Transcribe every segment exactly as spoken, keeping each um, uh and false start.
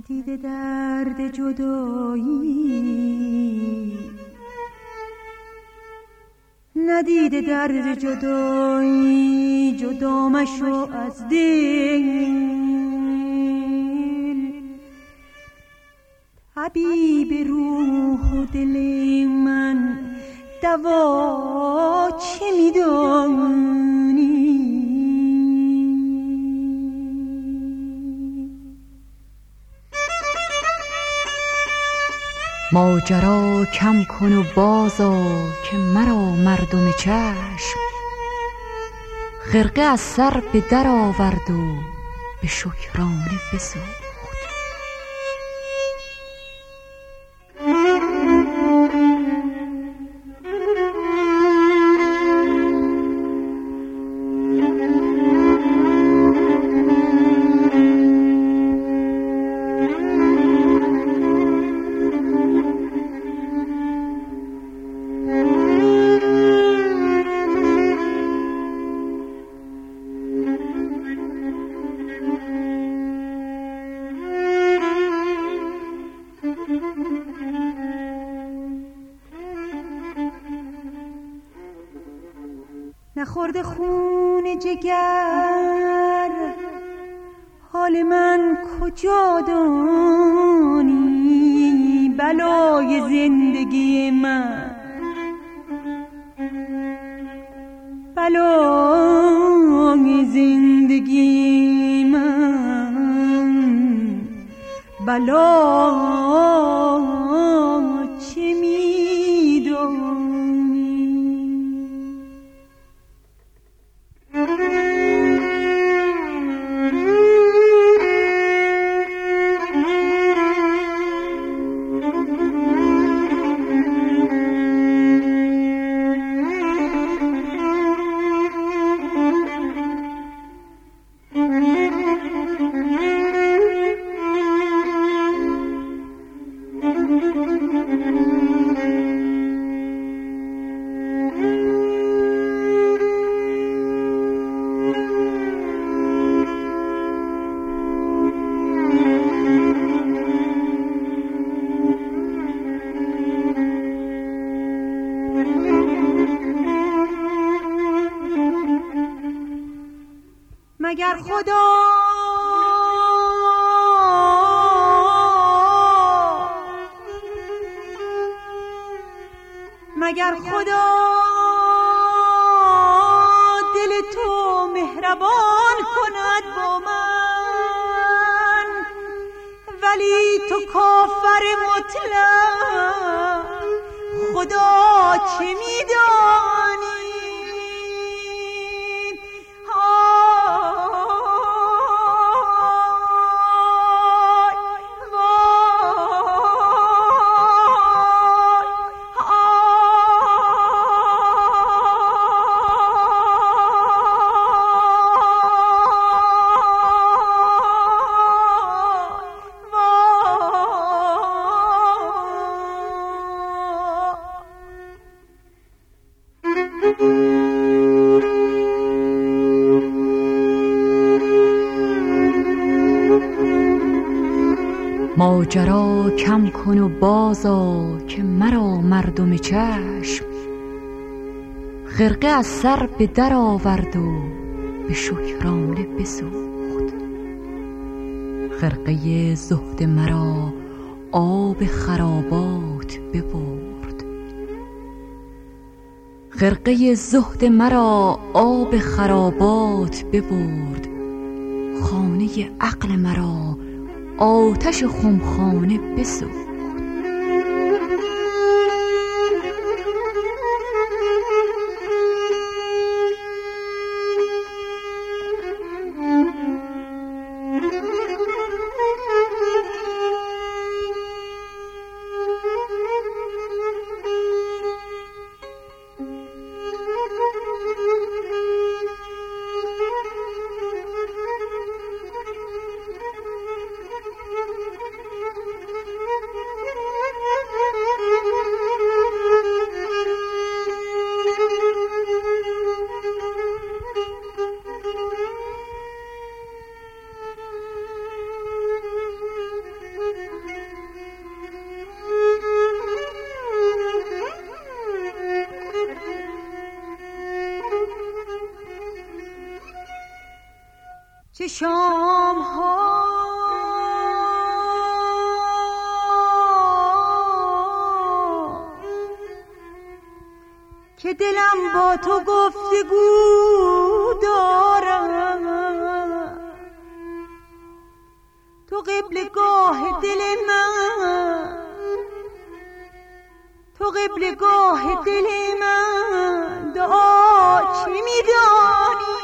ندیده درد جدایی، ندیده درد جدایی، جدا مشو از دل. طبیب روح و دل من دوا چه میدانی؟ ماجرا کم کن و بازا که مرا مردم چشم خرقه از سر به در آورد و به شکرانه بسوخت. نخورده خون جگر حال من کجا دانی؟ بلای زندگی من، بلای زندگی من، بلا چه میدانی؟ مگر خدا مگر خدا دل تو مهربان کند با من، ولی تو کافر مطلق خدا چه میدانی؟ ماجرا کم کن و بازا که مرا مردم چشم خرقه از سر به در آورد و به شکرانه بسوخت. خرقه زهد مرا آب خرابات ببرد، خرقه زهد مرا آب خرابات ببرد، خانه عقل مرا آتش خمخانه بسوخت. چه شام ها که دلم با تو گفتگو دارم، تو قبلگاه دل من، تو قبلگاه دل من، دعا چه میدانی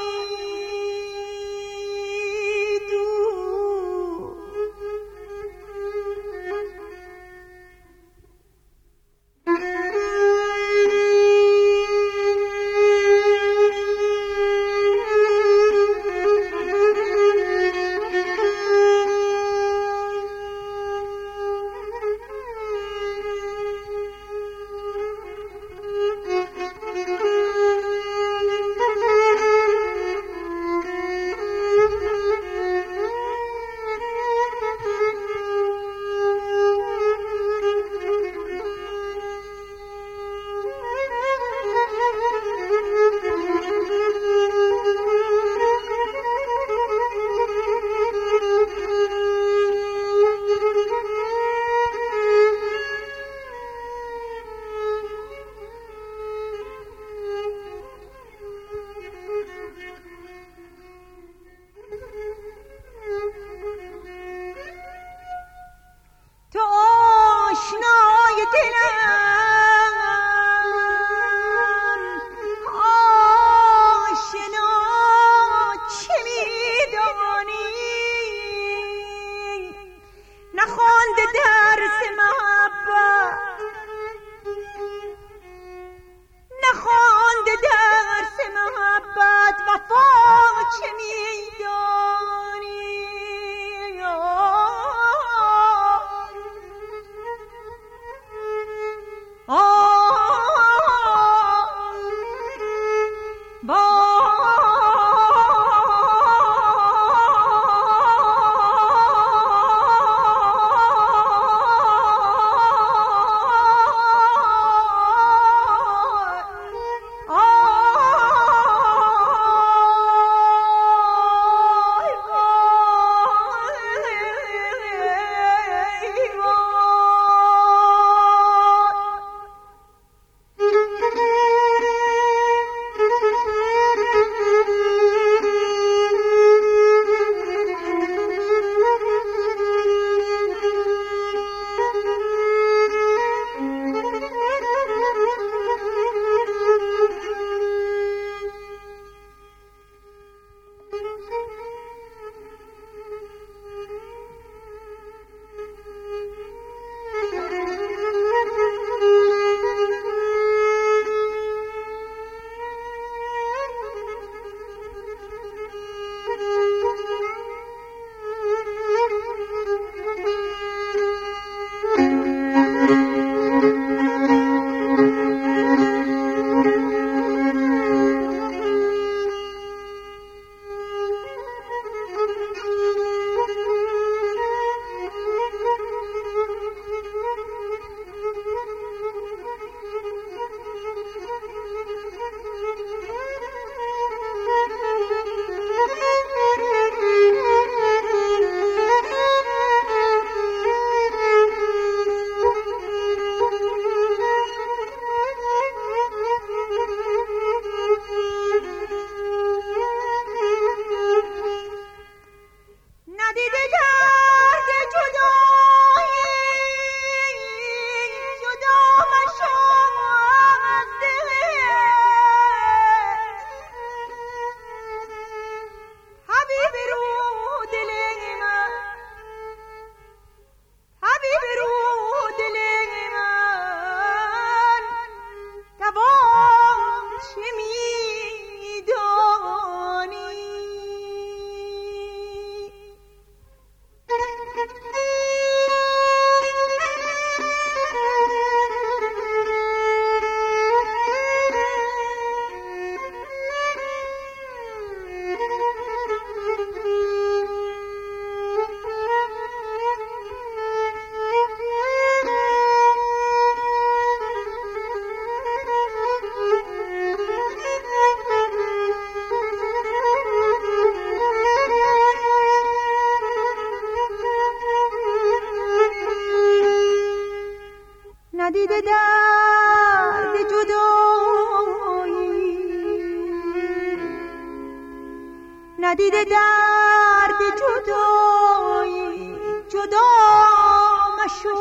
ندیده درد جدایی جدا مشو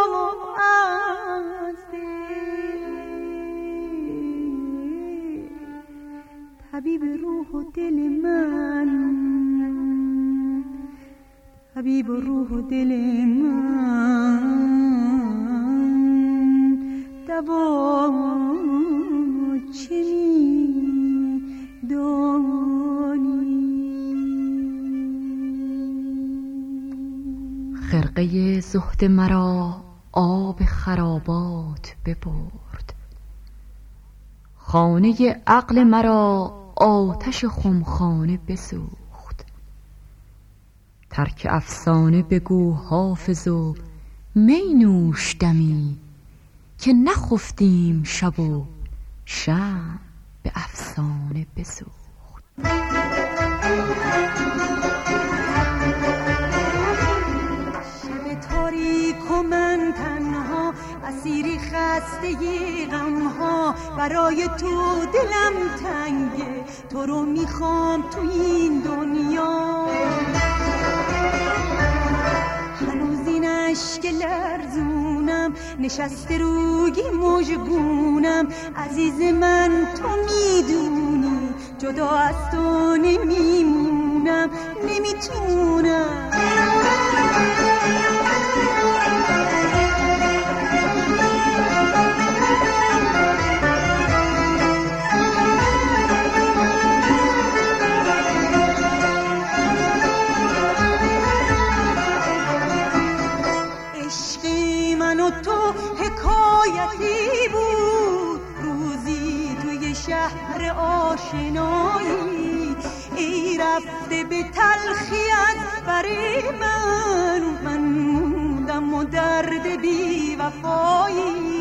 از دل طبیب روح و دل من طبیب روح و دل من دوا چه می دانی. خرقه زهد مرا آب خرابات ببرد، خانه عقل مرا آتش خمخانه بسوخت. ترک افسانه بگو حافظ و می نوش دمی، که نخفتیم شب و شمع به افسانه بسوخت. شب تاریک و من تنها اسیری خسته غمها، برای تو دلم تنگه، تو رو میخوام تو این دنیا. هنوز این اشک لرزونم نشسته روی مژگونم، عزیز من تو میدونی جدا از تو نمیمونم، نمیتونم. عشقی من و تو حکایتی بود، روزی توی شهر آشنایی، ای رفته به تلخیت برای من، من موندم و درد بی وفایی.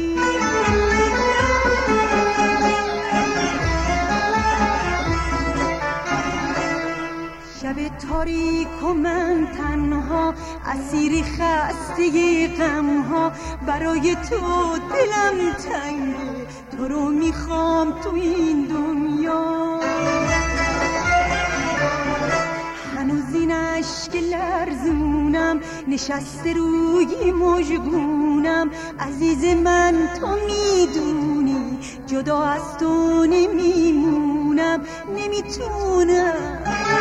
شب تاریک و من تنها اسیری خسته غمها، برای تو دلم تنگه، تو رو میخوام تو این دنیا. هنوز این اشک لرزونم نشسته روی مژگونم، عزیز من تو میدونی جدا از تو نمیمونم، نمیتونم.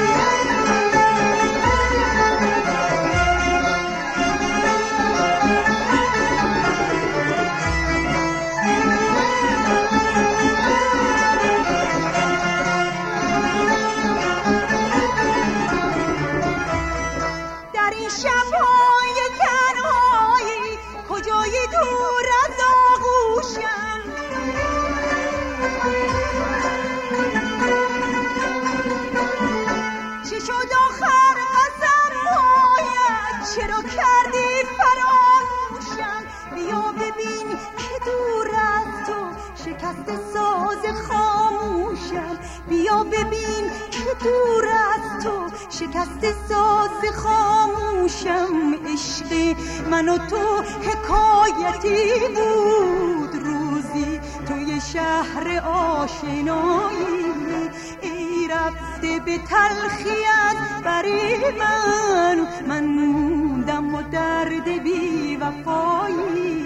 چرا کردی فراموشم؟ بیا ببین که دور از تو شکست ساز خاموشم، بیا ببین که دور از تو شکست ساز خاموشم. عشق من و تو حکایتی بود، روزی توی شهر آشنایی، ای رفته به تلخیت برای من، من موندم و درد بی وفایی.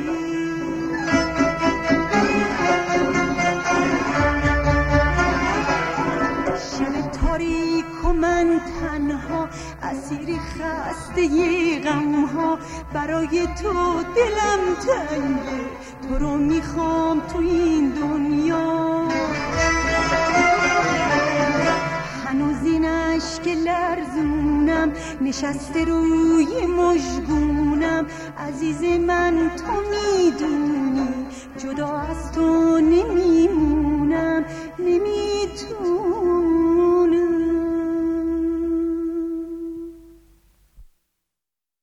شب تاریک و من تنها اسیری خسته غمها، برای تو دلم تنگه، تو رو میخوام تو این دنیا. هنوز این اشک لرزونم نشسته روی مژگونم، عزیز من تو میدونی جدا از تو نمیمونم، نمیتونم.